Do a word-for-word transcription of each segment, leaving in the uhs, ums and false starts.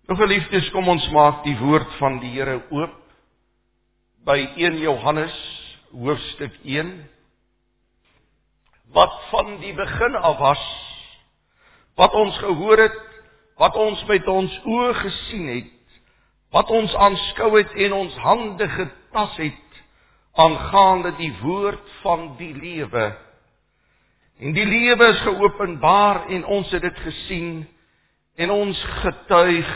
Nou geliefdes, kom ons maak die woord van die Here oop by eerste Johannes hoofstuk een, wat van die begin af was, wat ons gehoor het, wat ons met ons oë gesien het, wat ons aanskou het en ons hande getas het, aangaande die woord van die lewe. En die lewe is geopenbaar en ons het dit gesien, en ons getuig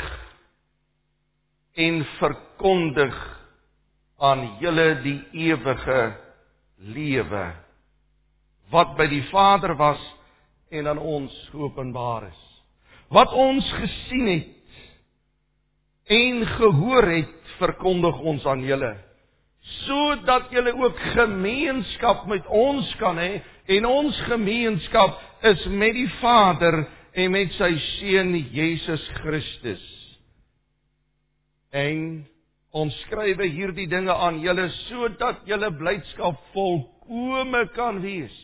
en verkondig aan julle die ewige lewe, wat by die Vader was en aan ons geopenbaar is. Wat ons gesien het en gehoor het, verkondig ons aan julle, sodat julle ook gemeenskap met ons kan hê, en ons gemeenskap is met die Vader en met sy Seun Jesus Christus. En ons skrywe hierdie dinge aan julle, sodat julle blydskap volkome kan wees.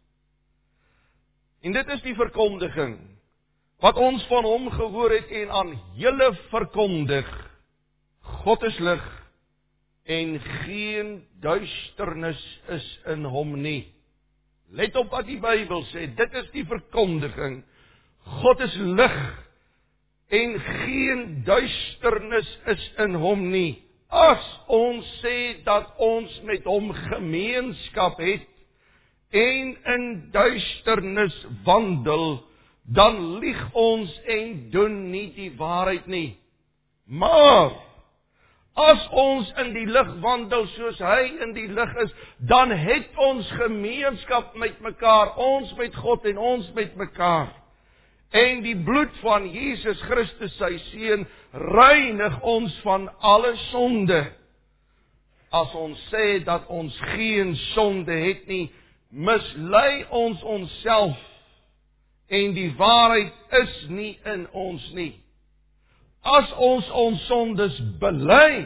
En dit is die verkondiging, wat ons van hom gehoor het en aan julle verkondig. God is lig, en geen duisternis is in hom nie. Let op wat die Bybel sê, dit is die verkondiging. God is lig, en geen duisternis is in hom nie. As ons sê dat ons met hom gemeenskap het, en in duisternis wandel, dan lieg ons en doen nie die waarheid nie. Maar, as ons in die lig wandel soos hy in die lig is, dan het ons gemeenskap met mekaar, ons met God en ons met mekaar. En die bloed van Jesus Christus, sy Seun, reinig ons van alle sonde. As ons sê dat ons geen sonde het nie, mislei ons onsself, en die waarheid is nie in ons nie. As ons ons sondes bely,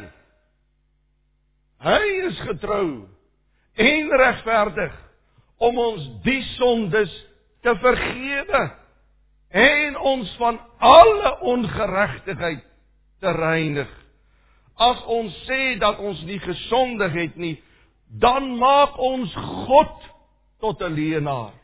hy is getrou en regverdig om ons die sondes te vergewe en ons van alle ongeregtigheid te reinig. As ons sê dat ons nie gesondig het nie, dan maak ons God tot 'n leienaar.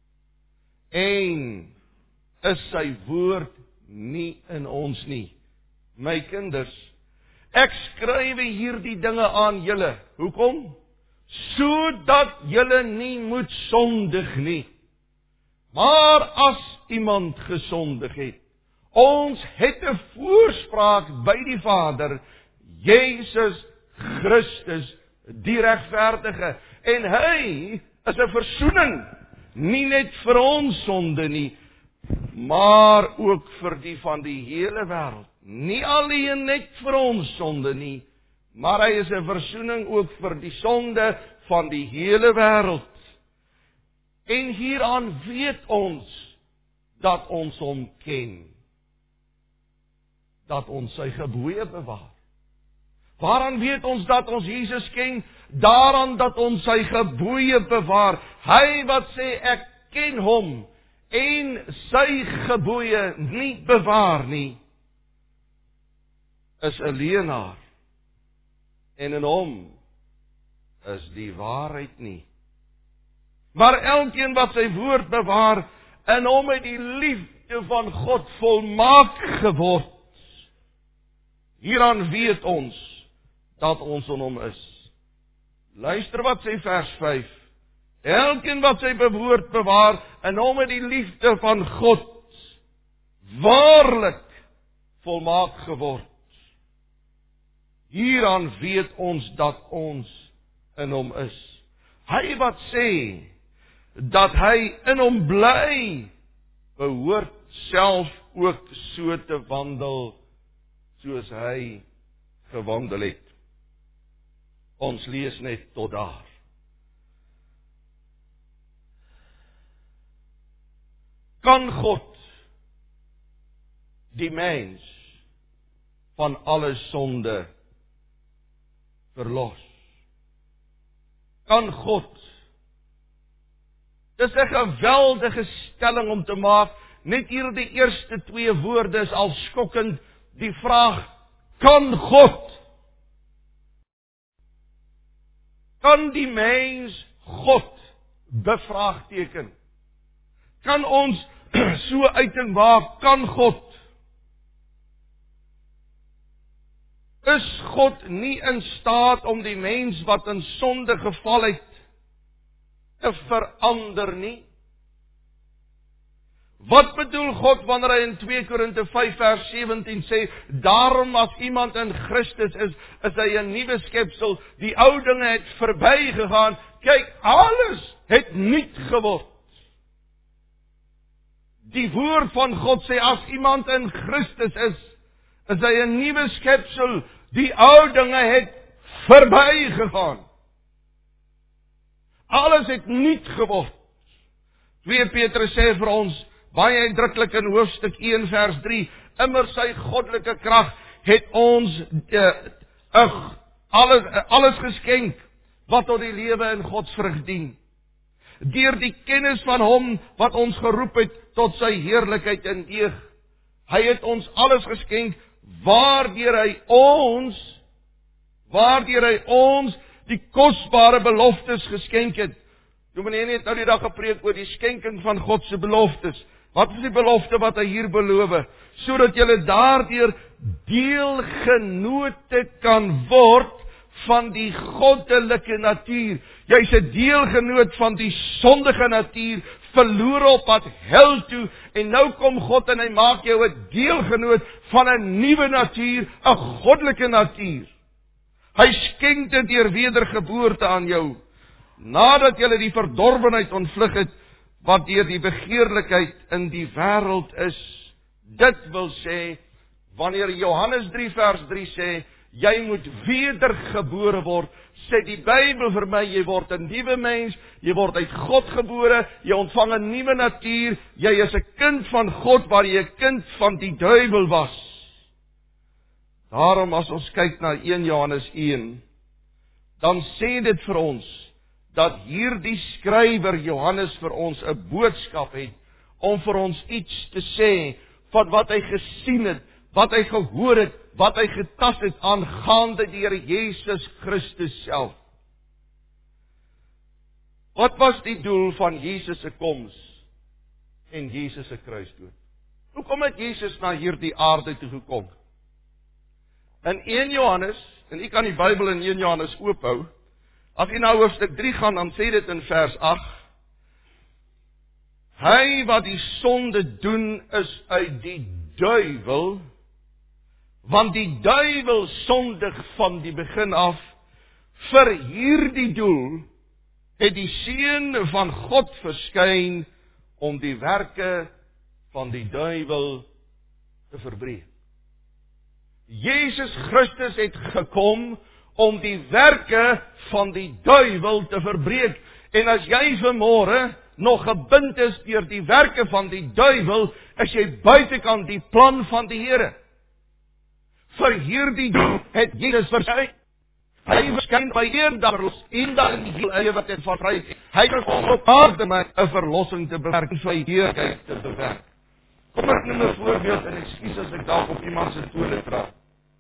En is sy woord nie in ons nie. My kinders, ek skrywe hierdie dinge aan julle. Hoekom? Sodat julle nie moet sondig nie. Maar as iemand gesondig het, ons het 'n voorspraak by die Vader, Jesus Christus, die regverdige, en hy is 'n versoening, nie net vir ons sonde nie, maar ook vir die van die hele wêreld. Nie alleen net vir ons sonde nie, maar hy is 'n versoening ook vir die sonde van die hele wêreld. En hieraan weet ons dat ons hom ken, dat ons sy gebooie bewaar. Waaraan weet ons dat ons Jesus ken? Daaraan dat ons sy gebooie bewaar. Hy wat sê ek ken hom en sy gebooie nie bewaar nie, is 'n leienaar, en in hom is die waarheid nie. Maar elkeen wat sy woord bewaar, in hom het die liefde van God volmaak geword. Hieraan weet ons dat ons in hom is. Luister wat sê vers vyf. Elkeen wat sy woord bewaar, in hom het die liefde van God waarlik volmaak geword. Hieraan weet ons dat ons in hom is. Hy wat sê dat hy in hom bly, behoort self ook so te wandel soos hy gewandel het. Ons lees net tot daar. Kan God die mens van alle sonde verlos? Kan God, dis 'n geweldige stelling om te maak, net hier die eerste twee woorde is al skokkend, die vraag, kan God, kan die mens God bevraagteken? Kan ons so uiting maak, kan God? Is God nie in staat om die mens wat in sonde geval het, te verander nie? Wat bedoel God wanneer hy in twee Korinte vyf vers sewentien sê, daarom as iemand in Christus is, is hy 'n nuwe skepsel, die ou dinge het verbygegaan, kyk, alles het nuut geword. Die woord van God sê, as iemand in Christus is, is hy 'n nuwe skepsel, die ou dinge het verbygegaan. Alles het nuut geword. twee Petrus sê vir ons, baie uitdruklik in hoofstuk een vers drie, immer sy goddelike krag het ons uh, uh, alles, uh, alles geskenk, wat tot die lewe in Godsvrug dien. Deur die kennis van hom, wat ons geroep het, tot sy heerlikheid en eeg. Hy het ons alles geskenk, waardeur hy ons, waardeur hy ons, die kosbare beloftes geskenk het. Dominee het nou die dag gepreek oor die skenking van God se beloftes. Wat is die belofte wat hy hier beloof? Sodat julle daardeur deelgenote kan word van die goddelike natuur. Jy's 'n deelgenoot van die sondige natuur, verlore op pad hel toe, en nou kom God en hy maak jou 'n deelgenoot van 'n nuwe natuur, 'n goddelike natuur. Hy skenk dit deur wedergeboorte aan jou, nadat jy die verdorwenheid ontvlug het, wat deur die begeerlikheid in die wêreld is. Dit wil sê, wanneer Johannes drie vers drie sê, jy moet wedergebore word, sê die Bybel vir my, jy word 'n nuwe mens, jy word uit God gebore, jy ontvang 'n nuwe natuur, jy is 'n kind van God, waar jy 'n kind van die duiwel was. Daarom as ons kyk na een Johannes een, dan sê dit vir ons, dat hierdie skrywer Johannes vir ons 'n boodskap het, om vir ons iets te sê, van wat hy gesien het, wat hy gehoor het, wat hy getas het, aangaande die Here Jesus Christus self. Wat was die doel van Jesus se koms, en Jesus se kruisdood? Hoekom het Jesus na hierdie aarde toe gekom? In een Johannes, en u kan die Bybel in een Johannes oophou, as jy nou hoofstuk drie gaan, dan sê dit in vers agt, hy wat die sonde doen is uit die duiwel, want die duiwel sondig van die begin af. Vir hierdie doel het die Seun van God verskyn om die werke van die duiwel te verbreek. Jesus Christus het gekom om die werke van die duiwel te verbreek. En as jy vanmôre nog gebind is deur die werke van die duiwel, is jy buitekant die plan van die Here. Vir hierdie doel het Jesus verskyn. Hy verskyn by eendag in die lewe wat het vervry. Hy kom op aarde om 'n verlossing te bewerk, en sy heerlikheid te bewerk. Kom ek neem 'n voorbeeld, en ekskuus as ek dalk op iemand se tone trap.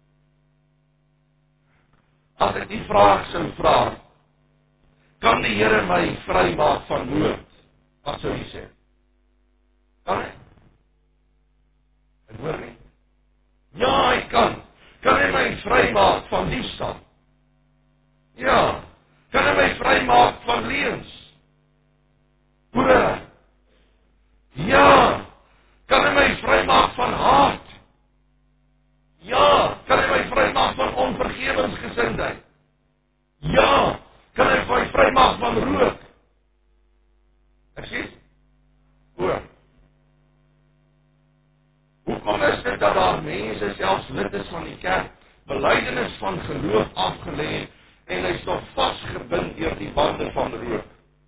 As ek die vraag sou vra, kan die Here my vrymaak van moord? Wat sou jy sê? Kan hy? Ek hoor nie. Ja, hy kan. Kan hy my vrymaak van diefstal? Ja. Kan hy my vrymaak van leuns? Hoor. Ja. Kan hy my vrymaak van haat? Ja. Kan hy my vrymaak van onvergewensgesindheid? Ja. Kan hy my vrymaak van rook? Ek sê, hoor. Hoekom is dit dat daar mense, selfs lid is van die kerk, belydenis van geloof afgelê, en hy is nog vasgebind deur die bande van rook?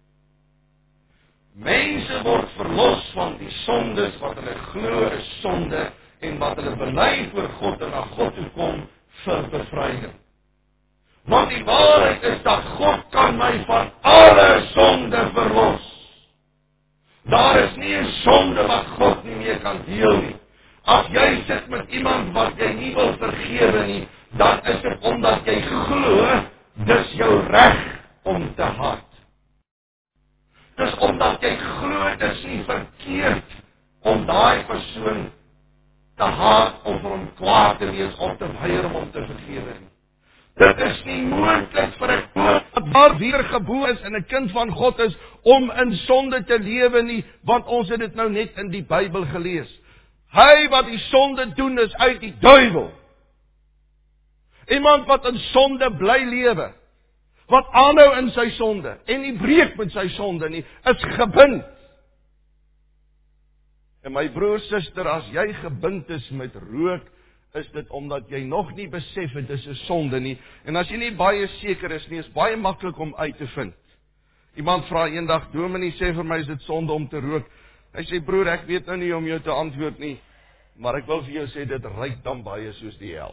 Mense word verlos van die sondes wat hulle glo is sonde, en wat hulle bely voor God en na God toe kom vir bevryding. Want die waarheid is dat God kan my van alle sonde verlos. Daar is nie 'n sonde wat God nie meer kan deel nie. As jy sit met iemand wat jy nie wil vergewe nie, dan is dit omdat jy glo, dis jou reg om te haat. Dis omdat jy glo, dis nie verkeerd om daai persoon te haat of om kwaad te wees of te weier om hom te vergewe nie. Dit is nie moontlik vir 'n kind wat daar weergebore is en 'n kind van God is om in sonde te lewe nie, want ons het dit nou net in die Bybel gelees. Hy wat die sonde doen is uit die duiwel. Iemand wat in sonde bly lewe, wat aanhou in sy sonde en nie breek met sy sonde nie, is gebind. En my broer, suster, as jy gebind is met rook, is dit omdat jy nog nie besef het dis 'n sonde nie. En as jy nie baie seker is nie, is baie maklik om uit te vind. Iemand vra eendag, dominee, sê vir my, is dit sonde om te rook? Hy sê, broer, ek weet nou nie om jou te antwoord nie, maar ek wil vir jou sê, dit ruik dan baie soos die hel.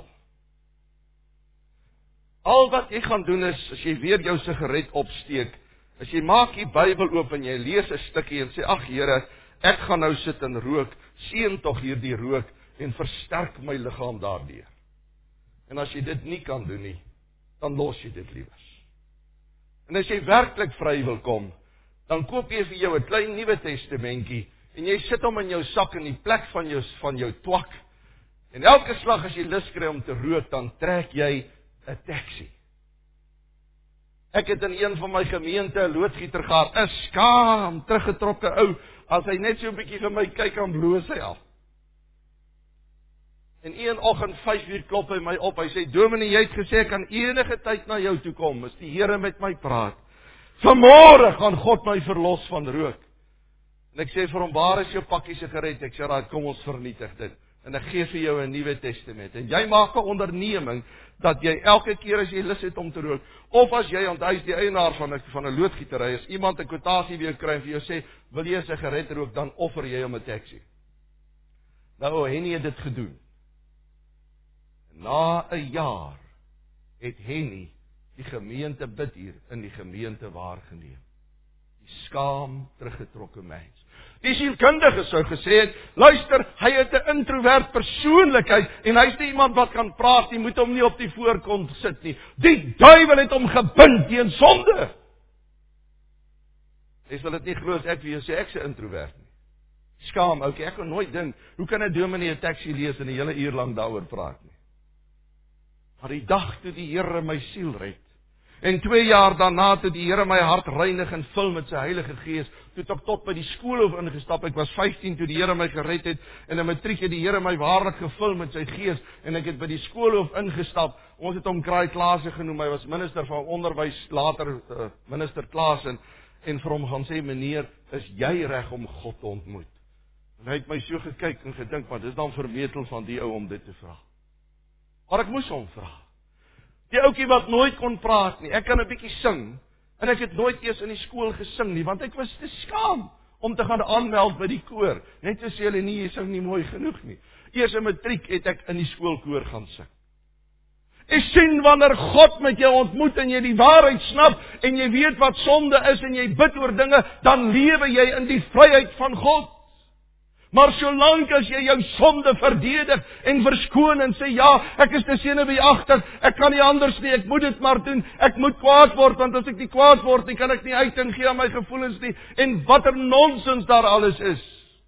Al wat jy gaan doen is, as jy weer jou sigaret opsteek, as jy maak die Bybel oop en jy lees 'n stukkie en sê, ag Here, ek gaan nou sit en rook, seën tog hierdie rook en versterk my liggaam daardeur. En as jy dit nie kan doen nie, dan los jy dit liewers. En as jy werklik vry wil kom, dan koop jy vir jou 'n klein Nuwe Testamentjie en jy sit hom in jou sak in die plek van jou van jou twak. En elke slag as jy lus kry om te rook, dan trek jy 'n taxi. Ek het in een van my gemeente 'n loodgieter gehad, 'n skaam, teruggetrokke ou, as hy net so 'n bietjie vir my kyk, dan bloos hy af. En een oggend vyf uur klop hy my op, hy sê, dominee, jy het gesê ek kan enige tyd na jou toe kom, as die Here met my praat. Vanmôre gaan God my verlos van rook. En ek sê vir hom, waar is jou pakkie sigaret? Ek sê, raad, kom ons vernietig dit. En ek gee vir jou 'n Nuwe Testament. En jy maak 'n onderneming, dat jy elke keer as jy lus het om te rook, of as jy, want hy is die eienaar van 'n van 'n loodgietery, as iemand 'n kwotasie weer kry en vir jou sê, wil jy 'n sigaret rook, dan offer jy hom 'n taxi. Nou, Henny het dit gedoen. Na 'n jaar het Henny die gemeente bid hier in die gemeente waargeneem. Die skaam teruggetrokke mens. Die sielkundige sou gesê het, luister, hy het 'n introvert persoonlikheid en hy's nie iemand wat kan praat nie, moet hom nie op die voorkant sit nie. Die duiwel het hom gebind teen sonde. Jy sal dit nie glo as ek vir jou sê ek's 'n introvert nie. Skaam, okay, ek kan nooit dink, hoe kan 'n dominee 'n teksie lees en 'n hele uur lank daaroor praat nie. Maar die dag toe die Here my siel red, en twee jaar daarna toe die Here my hart reinig en vul met sy Heilige Gees, toe het ek tot by die skoolhof ingestap. Ek was vyftien toe die Here my gered het, en in matriek het die Here my waarlik gevul met sy Gees, en ek het by die skoolhof ingestap. Ons het hom Kraai Klaasen genoem, hy was minister van onderwys, later uh, minister Klaasen, en vir hom gaan sê, meneer, is jy reg om God te ontmoet? En hy het my so gekyk en gedink, maar dis dan vermetel van die ou om dit te vra. Maar ek moes hom vra. Die ouetjie wat nooit kon praat nie, ek kan 'n bietjie sing, en ek het nooit eers in die skool gesing nie, want ek was te skaam om te gaan aanmeld by die koor. Net so sê hulle, nie, jy sing nie mooi genoeg nie. Eers in matriek het ek in die skoolkoor gaan sing. Ek sien wanneer God met jou ontmoet en jy die waarheid snap, en jy weet wat sonde is, en jy bid oor dinge, dan lewe jy in die vryheid van God. Maar solank as jy jou sonde verdedig en verskoon en sê, ja, ek is te senuweeagtig, ek kan nie anders nie, ek moet dit maar doen, ek moet kwaad word, want as ek nie kwaad word nie, kan ek nie uiting gee aan my gevoelens nie, en wat 'n nonsens daar alles is.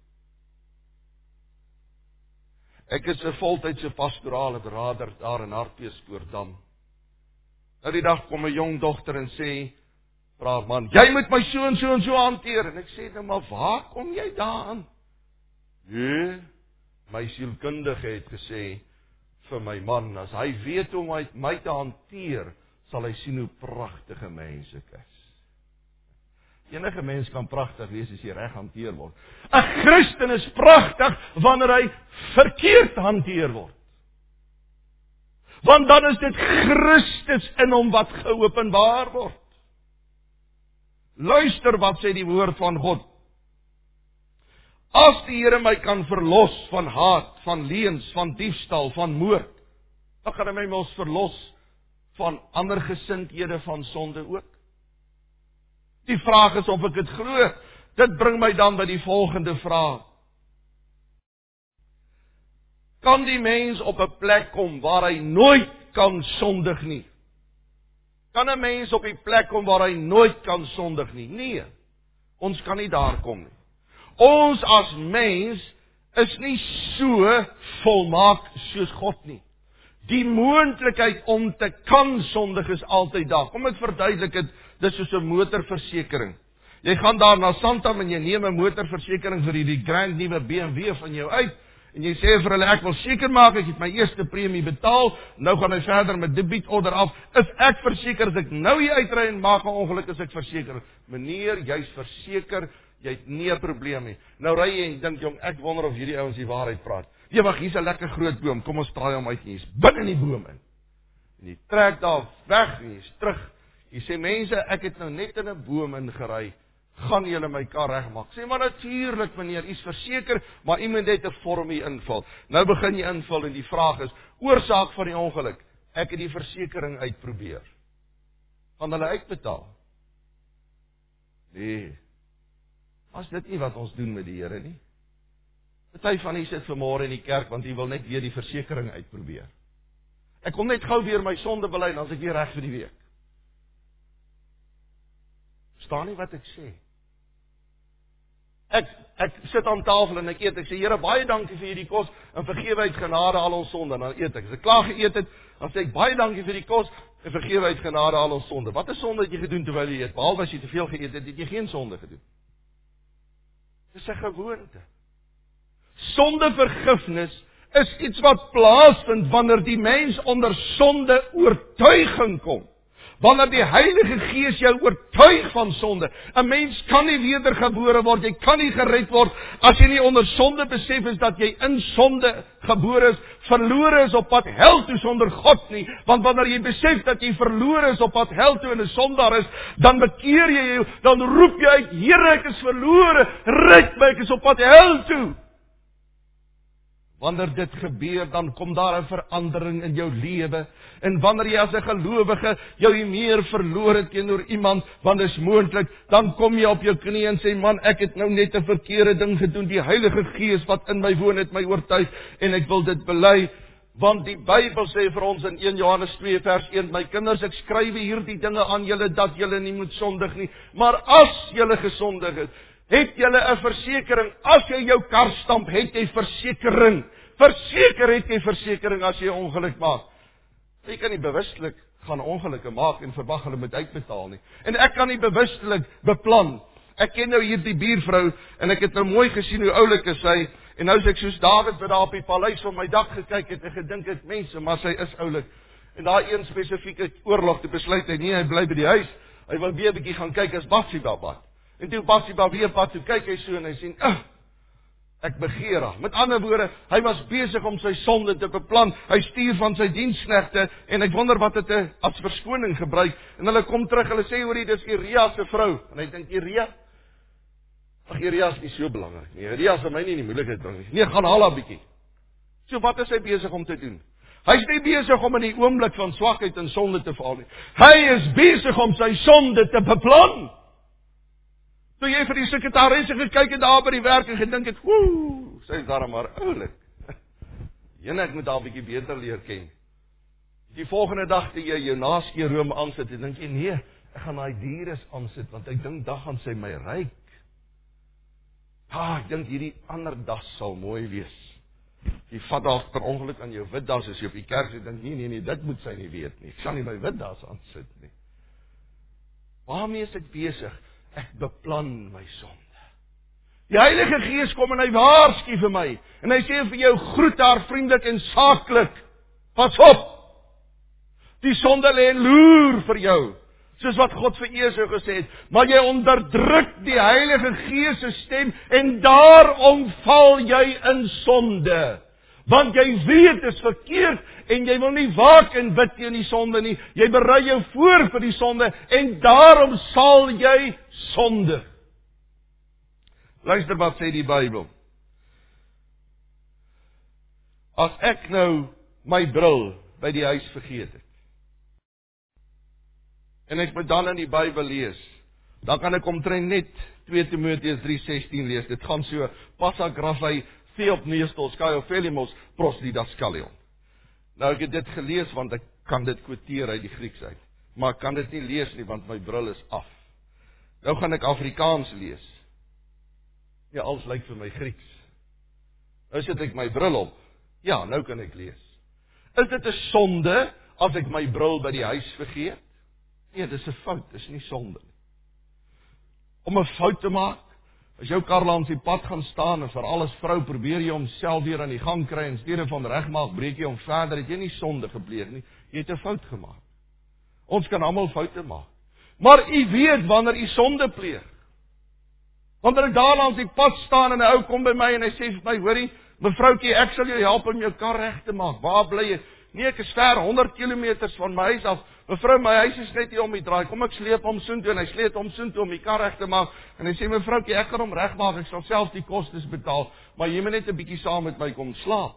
Ek is 'n voltydse pastorale beraader daar in Hartbeespoortdam. Nou die dag kom 'n jong dogter en sê, vra man, jy moet my so en so en so hanteer, en ek sê, nou maar waar kom jy daaraan? Nee, my sielkundige het gesê vir my man, as hy weet hoe om my te hanteer, sal hy sien hoe pragtige mens ek is. Enige mens kan pragtig wees as hy reg hanteer word. 'n Christen is pragtig wanneer hy verkeerd hanteer word. Want dan is dit Christus in hom wat geopenbaar word. Luister wat sê die woord van God. As die Here my kan verlos van haat, van leuns, van diefstal, van moord, dan gaan hy my mos verlos van ander gesindhede van sonde ook. Die vraag is of ek dit glo. Dit bring my dan by die volgende vraag. Kan die mens op 'n plek kom waar hy nooit kan sondig nie? Kan 'n mens op die plek kom waar hy nooit kan sondig nie? Nee, ons kan nie daar kom nie. Ons as mens is nie so volmaak soos God nie. Die moontlikheid om te kan sondig is altyd daar. Kom ek verduidelik dit, dis soos 'n motorversekering. Jy gaan daar na Santam en jy neem 'n motorversekering vir die grand nuwe B M W van jou uit, en jy sê vir hulle, ek wil seker maak ek het my eerste premie betaal, nou gaan hy verder met debietorder af, is ek verseker as ek nou hier uitry en maak 'n ongeluk, is ek verseker. Meneer, jy's verseker, jy het nie 'n probleem nie. Nou ry jy en dink, jong, ek wonder of hierdie ouens die waarheid praat. Ja, wag, hier's 'n lekker groot boom, kom ons draai hom uit en jy's binne in die boom in. En jy trek daar weg en jy's terug. Jy sê, mense, ek het nou net in 'n boom ingery, gaan julle my kar regmaak? Sê, maar natuurlik meneer, u's verseker, maar iemand het 'n vormie invul. Nou begin jy invul en die vraag is, oorsaak van die ongeluk, ek het die versekering uitprobeer. Gaan hulle uitbetaal? Nee. As dit nie wat ons doen met die Here nie. Party van u sit vanmôre in die kerk, want u wil net weer die versekering uitprobeer. Ek kom net gou weer my sonde bely, dan is ek weer reg vir die week. Verstaan nie wat ek sê? Ek, ek sit aan tafel en ek eet, ek sê, Here, baie dankie vir hierdie kos, en vergewe uit genade al ons sonde, en dan eet ek. As ek klaar geëet het, dan sê ek, baie dankie vir die kos, en vergewe uit genade al ons sonde. Wat 'n sonde het jy gedoen terwyl jy eet? Behalwe as jy te veel geëet het, het jy geen sonde gedoen. Dis 'n gewoonte. Sondevergifnis is iets wat plaasvind wanneer die mens onder sonde oortuiging kom. Wanneer die Heilige Gees jou oortuig van sonde. 'n Mens kan nie wedergebore word, jy kan nie gered word as jy nie onder sonde besef is dat jy in sonde gebore is, verlore is op pad hel toe sonder God nie. Want wanneer jy besef dat jy verlore is op pad hel toe en 'n sondaar is, dan bekeer jy jou, dan roep jy uit, Here, ek is verlore, red my, ek is op pad hel toe. Wanneer dit gebeur, dan kom daar 'n verandering in jou lewe. En wanneer jy as 'n gelowige jou nie meer verloor het teenoor iemand, want dit is moontlik, dan kom jy op jou knie en sê, man, ek het nou net 'n verkeerde ding gedoen. Die Heilige Gees wat in my woon het my oortuig en ek wil dit bely. Want die Bybel sê vir ons in Eerste Johannes twee vers een, my kinders, ek skryf hierdie dinge aan julle dat julle nie moet sondig nie. Maar as julle gesondig het, het jy 'n versekering. As jy jou kar stamp, het jy versekering. Verseker het jy versekering as jy 'n ongeluk maak. Jy kan nie bewustelik gaan ongelukke maak en verwag hulle moet uitbetaal nie. En ek kan nie bewustelik beplan. Ek ken nou hierdie buurvrou en ek het nou mooi gesien hoe oulik is sy. En nou is ek soos Dawid wat daar op die paleis van my dak gekyk het en gedink het, mense, maar sy is oulik. En daai een spesifieke oorlog te besluit hy nie, hy bly by die huis. Hy wil weer 'n bietjie gaan kyk as Bathsheba bad. En toe Bathsheba weer pad toe kyk hy so en hy sien, "Ag, ek begeer haar." Met ander woorde, hy was besig om sy sonde te beplan. Hy stuur van sy diensknegte en ek wonder wat het hy as verskoning gebruik. En hulle kom terug, hulle sê hoor, dis Uria se vrou. En hy dink, Uria? Ag, Uria is nie so belangrik nie. Uria sal my nie in die moeilikheid bring nie. Nee, gaan haal haar bietjie. So wat is hy besig om te doen? Hy is nie besig om in die oomblik van swakheid en sonde te val nie. Hy is besig om sy sonde te beplan. Toe jy vir die sekretaresse gekyk het daar by die werk en gedink het, woe, sy is daar maar oulik. Jene, ek moet daar 'n bietjie beter leer ken. Die volgende dag toe jy jou naskeeroom aansit, en dink jy, nee, ek gaan daai dieres aansit, want ek dink dag gaan sy my ryk. Ah, ek dink hierdie ander das sal mooi wees. Jy vat daar per ongeluk aan jou wit das, as jy op die kerk sit, dink, nee, nee, nee, dit moet sy nie weet nie. Ek sal nie my wit das aansit nie. Waarmee is ek besig? Ek beplan my sonde. Die Heilige Gees kom en hy waarsku vir my. En hy sê vir jou, groet haar vriendelik en saaklik. Pas op. Die sonde lê en loer vir jou. Soos wat God vir Esau gesê het. Maar jy onderdruk die Heilige Gees se stem en daarom val jy in sonde. Want jy weet dit is verkeerd en jy wil nie waak en bid teen die sonde nie. Jy berei jou voor vir die sonde en daarom sal jy sonde. Luister wat sê die Bybel. As ek nou my bril by die huis vergeet het, en ek moet dan in die Bybel lees, dan kan ek omtrent net twee Timoteus drie sestien lees. Dit gaan so, passa grafai Theopneustos, Kaiophilimos, prosdidaskalion. Nou ek het dit gelees, want ek kan dit quoteer uit die Grieks uit. Maar ek kan dit nie lees nie, want my bril is af. Nou gaan ek Afrikaans lees. Ja, alles lyk vir my Grieks. Nou sit ek my bril op. Ja, nou kan ek lees. Is dit 'n sonde, as ek my bril by die huis vergeet? Nee, dis 'n fout, dis nie sonde nie. Om 'n fout te maak, as jou kar langs die pad gaan staan, en vir alles vrou, probeer jy homself weer aan die gang kry, en steede van regmaak, breek jy hom verder, het jy nie sonde gepleeg nie, jy het 'n fout gemaak. Ons kan almal foute maak. Maar u weet wanneer u sonde pleeg. Wanneer ek daar langs die pad staan, en 'n ou kom by my, en hy sê vir my, hoorie, mevroukie, ek sal jou help om jou kar reg te maak, waar bly jy? Nee, ek is ver, honderd kilometers van my huis af. Mevrou, my huis is net hier om die draai. Kom ek sleep hom soontoe, en hy sleep hom soontoe om die kar reg te maak. En hy sê, mevroukie, ek kan hom regmaak, ek sal self die kostes betaal, maar jy moet net 'n bietjie saam met my kom slaap.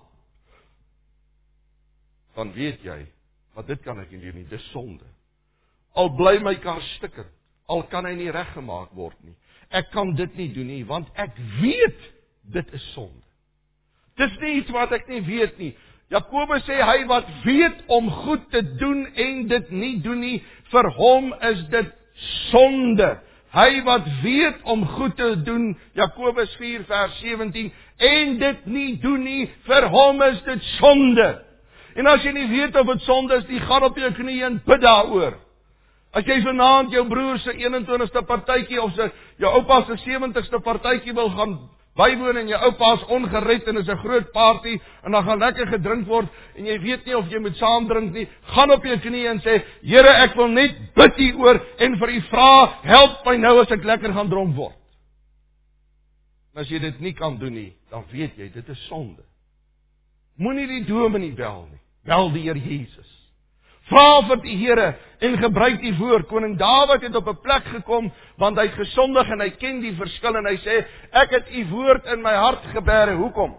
Dan weet jy, wat dit kan ek nie doen nie, dis sonde. Al bly my kar stikkend, al kan hy nie reggemaak word nie. Ek kan dit nie doen nie, want ek weet, dit is sonde. Dis nie iets wat ek nie weet nie. Jakobus sê, hy wat weet om goed te doen en dit nie doen nie, vir hom is dit sonde. Hy wat weet om goed te doen, Jakobus vier vers sewentien, en dit nie doen nie, vir hom is dit sonde. En as jy nie weet of dit sonde is, die gaan op jou knie en bid daaroor. As jy vanaand jou broer se eenentwintigste partytjie of sy jou oupa se sewentigste partytjie wil gaan bywoon en jou oupa is ongered en is 'n groot party en dan gaan lekker gedrink word en jy weet nie of jy moet saam drink nie, gaan op jou knie en sê, Here, ek wil net bid hieroor en vir u vra, help my nou as ek lekker gaan dronk word. En as jy dit nie kan doen nie, dan weet jy, dit is sonde. Moenie die dominee bel nie, bel die Here Jesus. Vra vir die Here en gebruik die woord. Koning Dawid het op 'n plek gekom, want hy het gesondig en hy ken die verskil en hy sê, ek het u woord in my hart gebêre. Hoekom?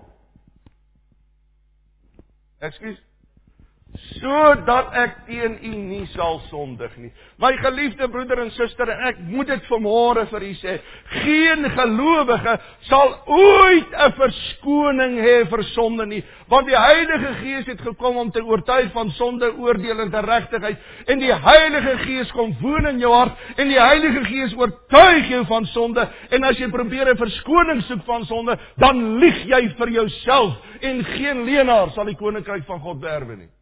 Ekskuus? Sodat ek teen u nie sal sondig nie. My geliefde broeder en suster, en ek moet dit vanmôre vir u sê, geen gelowige sal ooit 'n verskoning hê vir sonde nie, want die Heilige Gees het gekom om te oortuig van sonde, oordeel en geregtigheid, en die Heilige Gees kom woon in jou hart, en die Heilige Gees oortuig jou van sonde, en as jy probeer 'n verskoning soek van sonde, dan lieg jy vir jouself, en geen leenaar sal die koninkryk van God beerwe nie.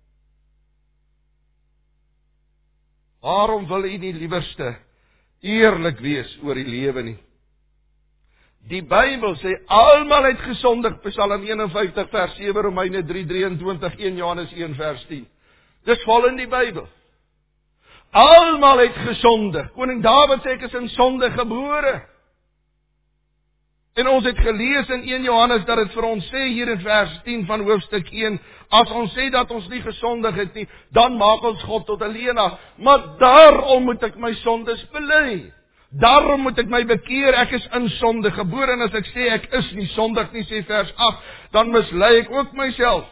Waarom wil u nie liewerste eerlik wees oor die lewe nie? Die Bybel sê, almal het gesondig, Psalm eenenvyftig vers sewe, Romeine drie drieëntwintig, een Johannes een vers tien. Dis vol in die Bybel. Almal het gesondig. Koning Dawid sê, ek is in sonde gebore. En ons het gelees in een Johannes dat dit vir ons sê hier in vers tien van hoofstuk een, as ons sê dat ons nie gesondig het nie, dan maak ons God tot 'n leenaar. Maar daarom moet ek my sondes bely. Daarom moet ek my bekeer, ek is in sonde gebore, en as ek sê ek is nie sondig nie, sê vers agt, dan mislei ek ook myself.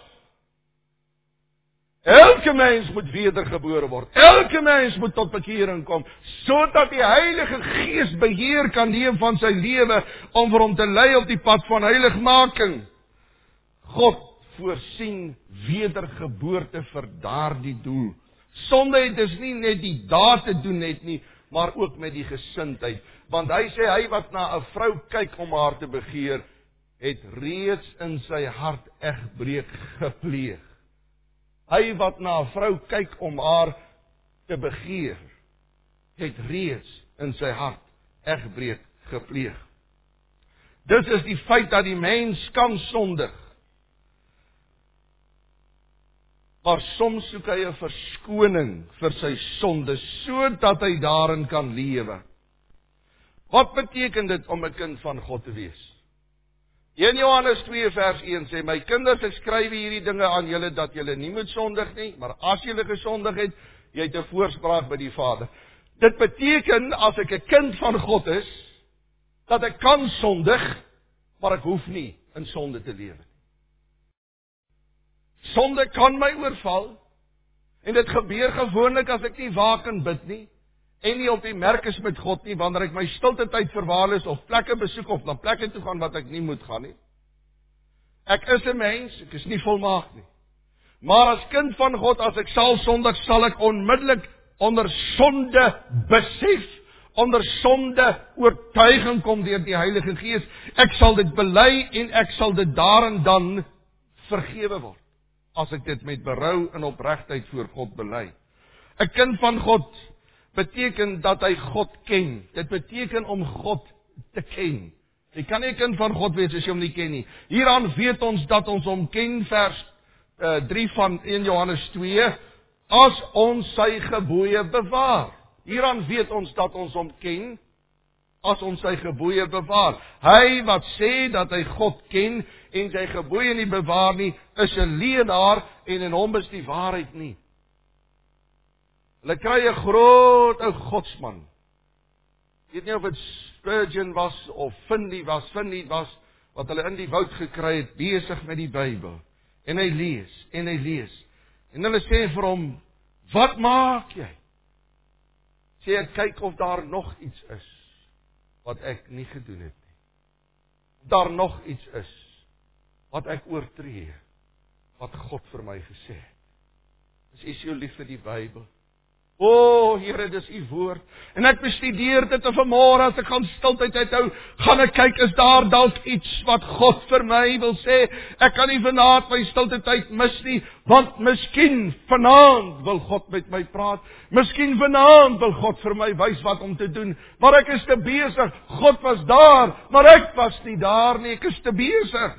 Elke mens moet wedergebore word. Elke mens moet tot bekering kom, sodat die Heilige Gees beheer kan neem van sy lewe, om vir hom te lei op die pad van heiligmaking. God voorsien wedergeboorte vir daardie doel. Sonde het dus nie net die daad te doen net nie, maar ook met die gesindheid. Want hy sê, hy wat na 'n vrou kyk om haar te begeer, het reeds in sy hart egbreek gepleeg. Hy wat na 'n vrou kyk om haar te begeer, het reeds in sy hart egbreek gepleeg. Dit is die feit dat die mens kan sondig. Maar soms soek hy 'n verskoning vir sy sonde, sodat hy daarin kan lewe. Wat beteken dit om 'n kind van God te wees? een Johannes twee vers een sê, my kinders, ek skryf hierdie dinge aan julle, dat julle nie moet sondig nie, maar as julle gesondig het, jy het 'n voorspraak by die Vader. Dit beteken, as ek 'n kind van God is, dat ek kan sondig, maar ek hoef nie in sonde te lewe. Sonde kan my oorval, en dit gebeur gewoonlik as ek nie waak en bid nie, en nie op die merk is met God nie, wanneer ek my stilte tyd verwaarloos, of plekke besoek, of na plekke toe gaan wat ek nie moet gaan nie. Ek is 'n mens, ek is nie volmaak nie. Maar as kind van God, as ek sal sondig, sal ek onmiddellik onder sonde besef, onder sonde oortuiging kom deur die Heilige Gees. Ek sal dit bely en ek sal dit daar en dan vergewe word, as ek dit met berou en opregtheid voor God bely. 'n Kind van God beteken dat hy God ken. Dit beteken om God te ken. Jy kan nie 'n kind van God wees as jy hom nie ken nie. Hieraan weet ons dat ons hom ken, vers uh, drie van eerste Johannes twee, as ons sy gebooie bewaar. Hieraan weet ons dat ons hom ken, as ons sy gebooie bewaar. Hy wat sê dat hy God ken en sy gebooie nie bewaar nie, is 'n leienaar en in hom is die waarheid nie. Hulle kry 'n groot ou godsman. Ek weet nie of dit Spurgeon was of Finney was, Finney was, wat hulle in die woud gekry het, besig met die Bybel. En hy lees, en hy lees. En hulle sê vir hom, wat maak jy? Sê ek, kyk of daar nog iets is, wat ek nie gedoen het nie. Of daar nog iets is, wat ek oortree, wat God vir my gesê het. Is u so lief vir die Bybel? O, Here, dis u woord. En ek bestudeer dit en vanmôre as ek gaan stiltyd uithou, gaan ek kyk, is daar dalk iets wat God vir my wil sê? Ek kan nie vanaand my stiltyd mis nie, want miskien vanaand wil God met my praat. Miskien vanaand wil God vir my wys wat om te doen. Maar ek is te besig. God was daar, maar ek was nie daar nie. Ek is te besig.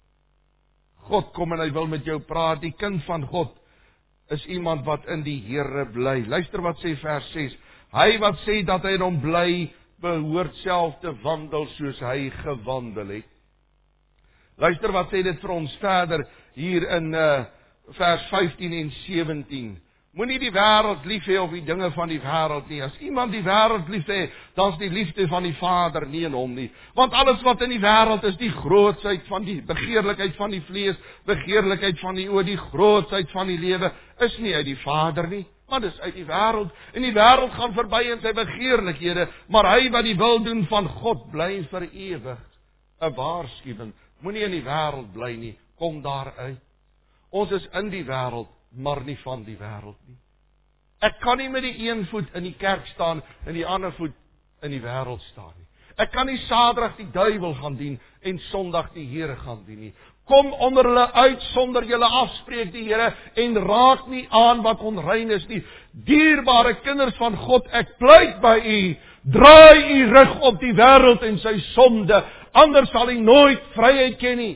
God kom en hy wil met jou praat. Die kind van God is iemand wat in die Here bly. Luister wat sê vers ses. Hy wat sê dat hy in hom bly, behoort self te wandel soos hy gewandel het. Luister wat sê dit vir ons verder hier in uh, vers vyftien en sewentien. Moenie die wêreld lief hê of die dinge van die wêreld nie. As iemand die wêreld lief hê, dan is die liefde van die Vader nie in hom nie. Want alles wat in die wêreld is, die grootsheid van die begeerlikheid van die vlees, begeerlikheid van die oë, die grootsheid van die lewe, is nie uit die Vader nie, maar dis uit die wêreld. En die wêreld gaan verby in sy begeerlikhede, maar hy wat die wil doen van God bly vir ewig. 'n Waarskuwing, moenie in die wêreld bly nie, kom daar uit. Ons is in die wêreld, maar nie van die wêreld nie. Ek kan nie met die een voet in die kerk staan en die ander voet in die wêreld staan nie. Ek kan nie Saterdag die duiwel gaan dien en Sondag die Here gaan dien nie. Kom onder hulle uit sonder julle afspreek die Here en raak nie aan wat onrein is nie. Dierbare kinders van God, ek pleit by u, draai u rug op die wêreld en sy sonde, anders sal u nooit vryheid ken nie.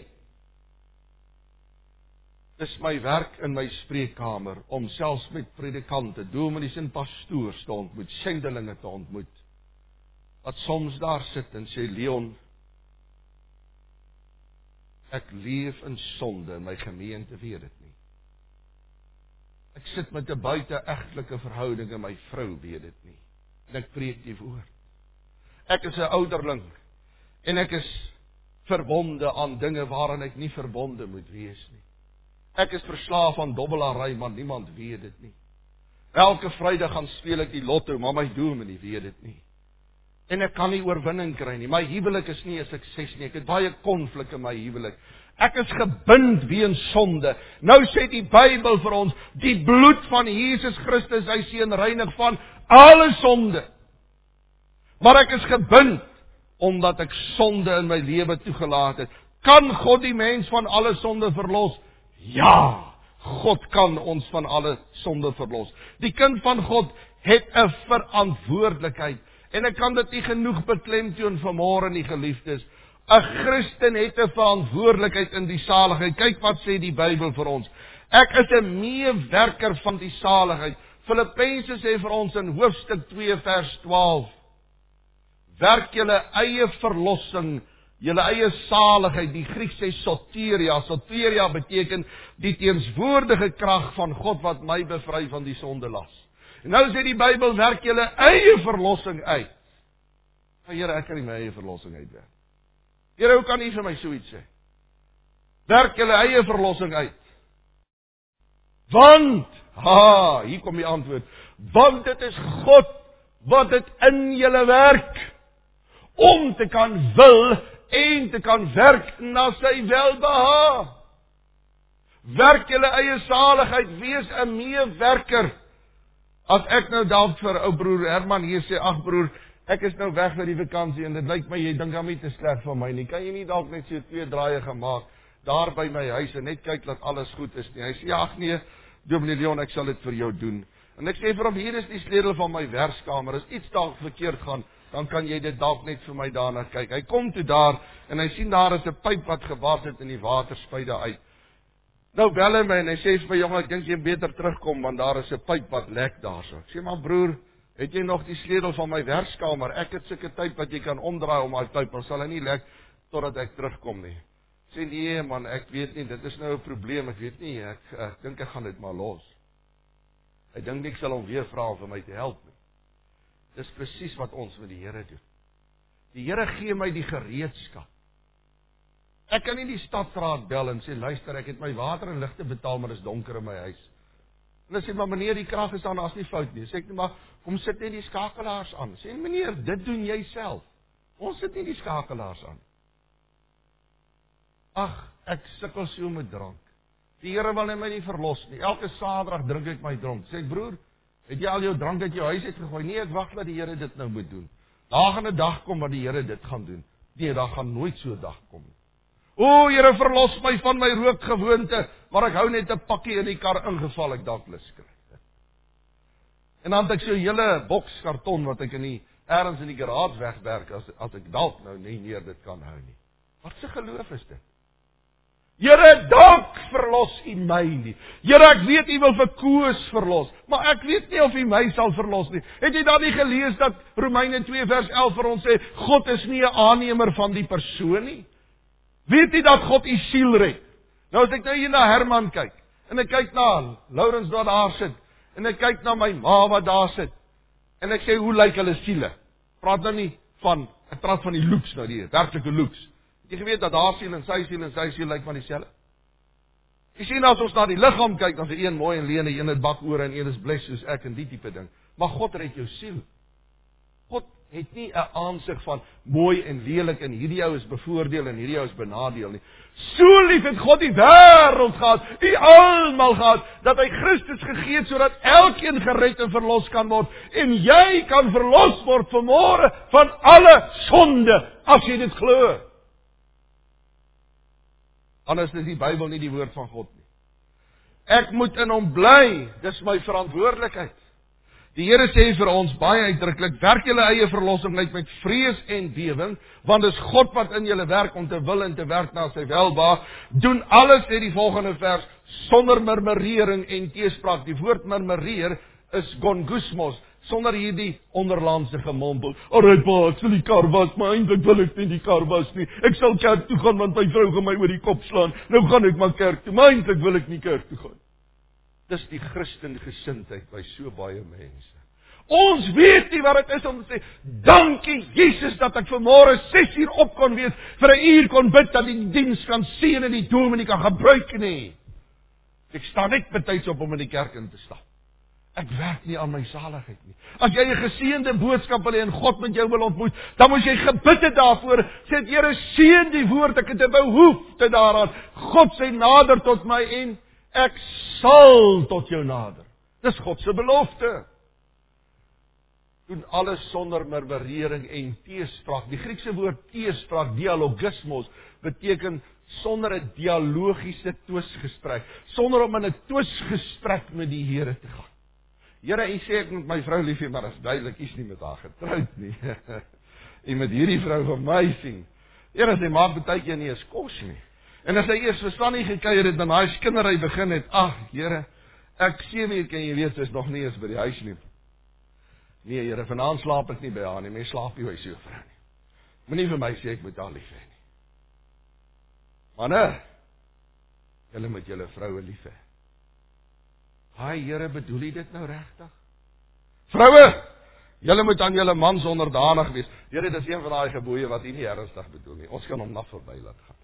Dis my werk in my spreekkamer om selfs met predikante, dominees en pastoors te ontmoet, sendelinge te ontmoet, wat soms daar sit en sê, Leon, ek leef in sonde en my gemeente weet dit nie. Ek sit met 'n buite-egtelike verhouding en my vrou weet dit nie. En ek preek die woord. Ek is 'n ouderling en ek is verbonde aan dinge waaraan ek nie verbonde moet wees nie. Ek is verslaaf aan dobbelary, maar niemand weet dit nie. Elke Vrydag gaan speel ek die lotto, maar my dominee weet dit nie. En ek kan nie oorwinning kry nie. My huwelik is nie 'n sukses nie. Ek het baie konflik in my huwelik. Ek is gebind weens sonde. Nou sê die Bybel vir ons, die bloed van Jesus Christus, hy seën reinig van alle sonde. Maar ek is gebind omdat ek sonde in my lewe toegelaat het. Kan God die mens van alle sonde verlos? Ja, God kan ons van alle sonde verlos. Die kind van God het 'n verantwoordelikheid. En ek kan dit nie genoeg beklemtoon vanmôre nie, geliefdes. 'n Christen het 'n verantwoordelikheid in die saligheid. Kyk wat sê die Bybel vir ons. Ek is 'n meewerker van die saligheid. Filippense sê vir ons in hoofstuk twee vers twaalf. Werk julle eie verlossing, julle eie saligheid. Die Grieks sê soteria. Soteria beteken die teenswoordige krag van God wat my bevry van die sondelas. En nou sê die Bybel, werk julle eie verlossing uit. Nou, Here, ek kan nie my eie verlossing uitwerk. Here, hoe kan u vir my so iets sê? Werk julle eie verlossing uit. Want, ha, hier kom die antwoord. Want dit is God wat dit in julle werk, om te kan wil en te kan werk na sy welbehae. Werk julle eie saligheid, wees 'n meewerker. As ek nou dalk vir ou broer Herman hier sê, ag broer, ek is nou weg vir die vakansie en dit lyk my jy dink hom nie te sleg van my nie. Kan jy nie dalk net so twee draaie gemaak daar by my huis en net kyk dat alles goed is nie? Hy sê ag nee, Dominee Leon, ek sal dit vir jou doen. En ek sê vir hom, hier is die sleutel van my werkskamer. As iets dalk verkeerd gaan, dan kan jy dit dalk net vir my daarna kyk. Hy kom toe daar en hy sien daar is 'n pyp wat gebars het en die water spuit daar uit. Nou bel hy my en hy sê vir my, jong, ek dink jy beter terugkom want daar is 'n pyp wat lek daarso. Ek sê maar broer, het jy nog die sleutel van my werkskamer? Ek het sulke tyd wat jy kan omdraai om daai pyp, dan sal hy nie lek totdat ek terugkom nie. Sê nee man, ek weet nie, dit is nou 'n probleem, ek weet nie, ek, ek dink ek gaan dit maar los. Ek dink ek sal hom weer vra om vir my te help nie. Dis presies wat ons met die Here doen. Die Here gee my die gereedskap. Ek kan nie die stadsraad bel en sê, luister, ek het my water en ligte betaal, maar dit is donker in my huis. En hulle sê, maar meneer, die krag is aan, daar's nie fout nie. Sê ek, maar kom sit net die skakelaars aan. Sê meneer, dit doen jy self. Ons sit nie die skakelaars aan. Ag, ek sukkel so met drank. Die Here wil my nie verlos nie. Elke Saterdag drink ek my drank. Sê ek, broer, het jy al jou drank uit jou huis uitgegooi? Nee, ek wag dat die Here dit nou moet doen. Daar gaan 'n dag kom wat die Here dit gaan doen. Nee, daar gaan nooit so 'n dag kom nie. O, Here, verlos my van my rookgewoonte, maar ek hou net 'n pakkie in die kar ingeval, ek dalk lus kry. En dan het ek so 'n hele boks karton wat ek in die ergens in die garage wegwerk as as ek dalk nou nie meer dit kan hou nie. Wat se geloof is dit? Here, dalk verlos U my nie. Here, ek weet U wil vir Koos verlos, maar ek weet nie of U my sal verlos nie. Het jy dan nie gelees dat Romeine twee vers elf vir ons sê, God is nie 'n aannemer van die persoon nie? Weet jy dat God U siel red? Nou as ek nou hier na Herman kyk, en ek kyk na Laurens wat daar sit, en ek kyk na my ma wat daar sit, en ek sê, hoe lyk hulle siele? Praat nou nie van, ek praat van die looks nou, die werklike looks. Het jy geweet dat haar siel en sy siel en sy siel lyk van dieselfde? Jy sien as ons na die liggaam kyk, dan is een mooi en lean, een het bakore en een is bles soos ek en die tipe ding. Maar God red jou siel. God het nie 'n aansig van mooi en lelik en hierdie ou is bevoordeel en hierdie ou is benadeel nie. So lief het God die wêreld gehad, U almal gehad, dat hy Christus gegee het sodat elkeen gered en verlos kan word en jy kan verlos word vanmôre van alle sonde as jy dit glo. Anders is die Bybel nie die woord van God nie. Ek moet in hom bly, dis my verantwoordelikheid. Die Here sê vir ons baie uitdruklik, werk julle eie verlossing uit met vrees en bewering, want dis God wat in julle werk om te wil en te werk na sy welbehae. Doen alles, sê die volgende vers, sonder murmurering en teespraak. Die woord murmureer is gongusmos, sonder hierdie onderlandse gemompel. Alright pa, ek sal die kar was, maar eintlik wil ek nie die kar was nie. Ek sal kerk toe gaan, want my vrou gaan my oor die kop slaan. Nou gaan ek maar kerk toe, maar eintlik wil ek nie kerk toe gaan. Dis die Christen gesindheid by so baie mense. Ons weet nie wat dit is om te sê, dankie Jesus dat ek vanmôre ses uur op kon wees, vir 'n uur kon bid, dat die diens kan seën en die dominee kan gebruik nie. Ek staan net betyds op om in die kerk in te stap. Ek werk nie aan my saligheid nie. As jy 'n geseënde boodskap wil hê en God met jou wil ontmoet, dan moet jy gebid het daarvoor. Sê, Here, seën die woord, ek het 'n behoefte daaraan. God sê nader tot my en ek sal tot jou nader. Dis God se belofte. Doen alles sonder murmurering en teespraak. Die Griekse woord teespraak, dialogismos, beteken sonder 'n dialogiese twisgesprek, sonder om in 'n twisgesprek met die Here te gaan. Here, U sê ek moet my vrou lief hê, maar dit is duidelik, U is nie met haar getroud nie. U moet hierdie vrou vir my sien. Here, sy maak baie keer nie eens kos nie. En as hy eers verstaan nie gekuier het, dan daai skindery begin het, ag, Here, ek sewe uur kan jy weet, sy is nog nie eens by die huis nie. Nee, Here, vanaand slaap ek nie by haar nie, mens slaap nie by so 'n vrou nie. Moenie vir my sê ek moet haar lief hê nie. Manne, julle moet julle vroue lief hê. Haai, Here, bedoel U dit nou regtig? Vroue, julle moet aan julle mans onderdanig wees. Here, dis een van daai gebooie wat U nie ernstig bedoel nie. Ons kan hom na verby laat gaan.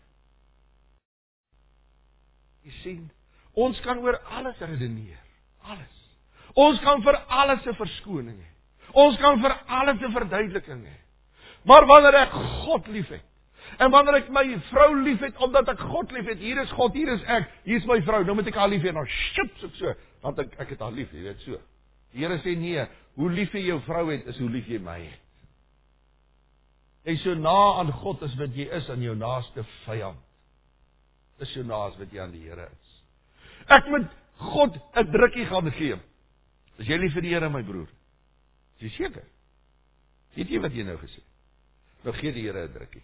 Jy sien, ons kan oor alles redeneer. Alles. Ons kan vir alles 'n verskoning hê. Ons kan vir alles 'n verduideliking hê. Maar wanneer ek God liefhet, En wanneer ek my vrou lief het, omdat ek God lief het, hier is God, hier is ek, hier is my vrou, nou moet ek haar lief hê, nou shit, so, so, want ek, ek het haar lief, jy weet so. Die Here sê nee, hoe lief jy jou vrou het, is hoe lief jy my het. Jy so na aan God as wat jy is aan jou naaste vyand. Dis so na as wat jy aan die Here is. Ek moet God 'n drukkie gaan gee. Is jy lief vir die Here, my broer? Is jy seker? Weet jy wat jy nou gesê? Nou gee die Here 'n drukkie.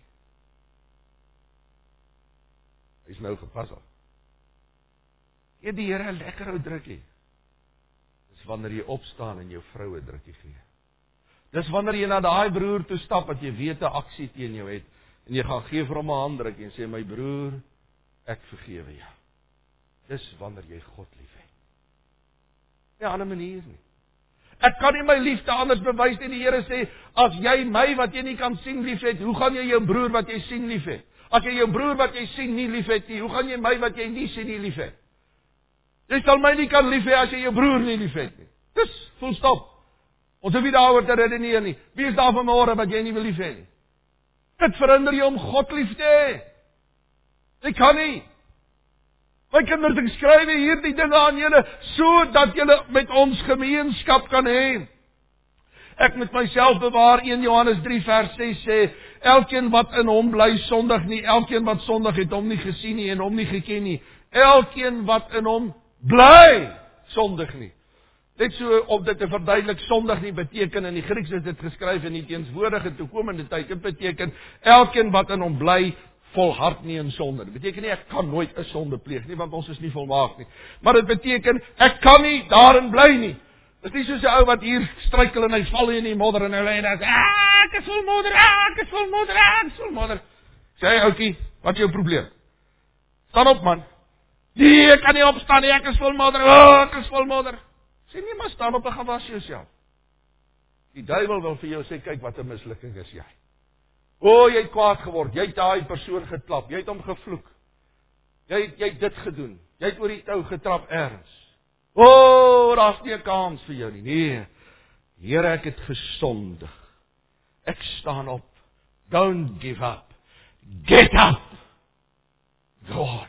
Hy is nou gepas al. Gee die Here 'n lekker ou drukkie. Dis wanneer jy opstaan en jou vrou 'n drukkie gee. Dis wanneer jy na daai broer toe stap wat jy weet 'n aksie teen jou het en jy gaan gee vir hom 'n handdruk en sê my broer, ek vergewe jou. Dis wanneer jy God liefhet. Nie 'n ander manier nie. Ek kan nie my liefde anders bewys nie. Die Here sê, as jy my wat jy nie kan sien liefhet, hoe gaan jy jou broer wat jy sien liefhet? As jy jou broer wat jy sien nie liefhet nie, hoe gaan jy my wat jy nie sien nie liefhet? Jy sal my nie kan liefhet as jy jou broer nie liefhet nie. Dis full stop. Ons hoef nie daaroor te redeneer nie. Wie is daar vanmôre wat jy nie wil lief hê nie? Dit verhinder jou om God lief te hê. Jy kan nie. My kinders, ek skryf hierdie dinge aan julle, sodat julle met ons gemeenskap kan hê. Ek moet myself bewaar, Eerste Johannes drie vers ses sê, elkeen wat in hom bly sondig nie, elkeen wat sondig het hom nie gesien nie en hom nie geken nie. Elkeen wat in hom bly sondig nie. Net so om dit te verduidelik, sondig nie beteken, in die Grieks is dit geskryf in die teenswoordige toekomende tyd, dit beteken, elkeen wat in hom bly, volhard nie in sonde. Dit beteken nie, ek kan nooit 'n sonde pleeg nie, want ons is nie volmaak nie. Maar dit beteken, ek kan nie daarin bly nie. Dit is nie soos 'n ou wat hier struikel en hy val in die modder en hy lê en hy sê, ah, ek is vol modder, ah, ek is vol modder, ah, ek is vol modder. Sê hy, oukie, wat is jou probleem? Staan op, man. Nee, ek kan nie opstaan nie, ek is vol modder, oh, ek is vol modder. Sê nie, maar staan op en gaan was jouself. Die duiwel wil vir jou sê, kyk wat 'n mislukking is jy. O, jy het kwaad geword, jy het daai persoon geklap, jy het hom gevloek. Jy het, jy het dit gedoen, jy het oor die tou getrap ergens. O, daar's nie 'n kans vir jou nie. Nee, Here, ek het gesondig. Ek staan op. Don't give up. Get up. Go on.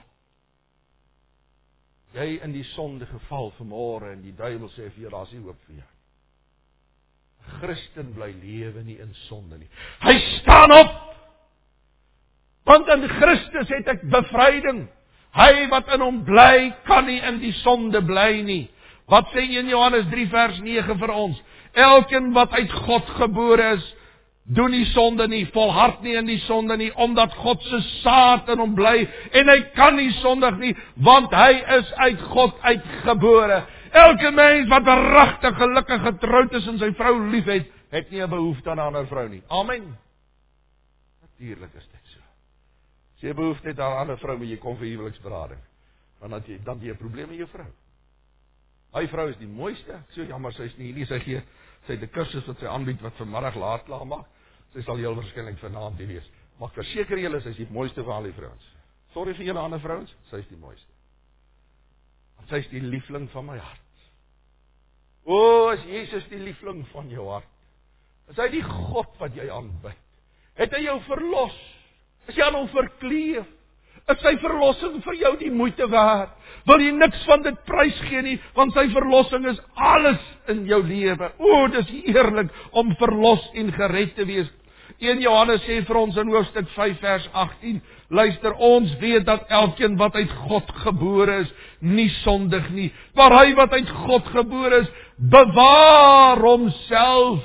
Jy in die sonde geval vanmôre en die duiwel sê vir jou, daar's nie hoop vir jou. Christen bly lewe nie in sonde nie. Hy staan op. Want in Christus het ek bevryding. Hy wat in hom bly, kan nie in die sonde bly nie. Wat sê Eerste Johannes drie vers nege vir ons? Elkeen wat uit God gebore is, doen nie sonde nie, volhard nie in die sonde nie, omdat God se saad in hom bly, en hy kan nie sondig nie, want hy is uit God uitgebore. Elke mens wat regtig gelukkig getroud is en sy vrou liefhet, het nie 'n behoefte aan 'n ander vrou nie. Amen. Natuurlik is dit so. As jy behoefte het aan 'n ander vrou, moet jy kom vir huweliksberading. Want dan jy dan jy 'n probleem met jou vrou. My vrou is die mooiste. So jammer sy is nie hier, sy gee sy het 'n kursus wat sy aanbied wat vanmiddag laat klaar maak. Sy sal heel waarskynlik vanaand hier wees. Mag verseker julle sy is die mooiste van al die vrouens. Sorry vir julle ander vrouens, sy is die mooiste. Sy is die liefling van my hart. O, is Jesus die liefling van jou hart? Is hy die God wat jy aanbid? Het hy jou verlos? Is jy aan hom verkleef? Is sy verlossing vir jou die moeite werd? Wil jy niks van dit prys gee nie, want sy verlossing is alles in jou lewe. O, dis heerlik om verlos en gered te wees. Eerste Johannes sê vir ons in hoofstuk vyf vers agttien, luister, ons weet dat elkeen wat uit God gebore is, nie sondig nie, maar hy wat uit God gebore is, bewaar homself.